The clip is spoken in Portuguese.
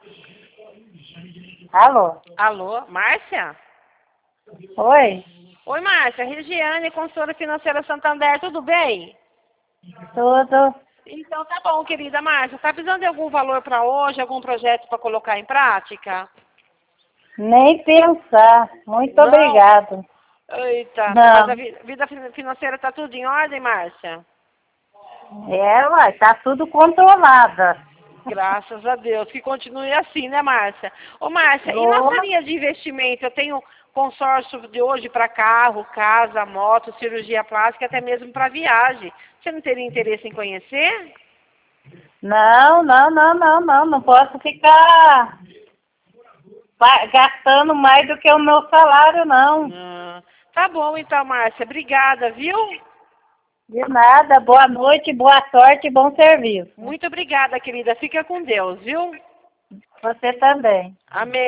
Alô? Alô, Márcia? Oi? Oi, Márcia. Regiane, consultora financeira Santander, tudo bem? Tudo? Então tá bom, querida Márcia. Tá precisando de algum valor para hoje, algum projeto para colocar em prática? Nem pensar. Muito Não? obrigado. Eita, mas a Não. vida financeira tá tudo em ordem, Márcia? Uai, tá tudo controlado. Graças a Deus, que continue assim, né, Márcia? Ô, Márcia, e nossa Boa. linha de investimento? Eu tenho consórcio de hoje para carro, casa, moto, cirurgia plástica, até mesmo para viagem. Você não teria interesse em conhecer? Não, não, não, não, não. Não posso ficar gastando mais do que o meu salário, não. Tá bom, então, Márcia. Obrigada, viu? De nada. Boa noite, boa sorte e bom serviço. Muito obrigada, querida. Fica com Deus, viu? Você também. Amém.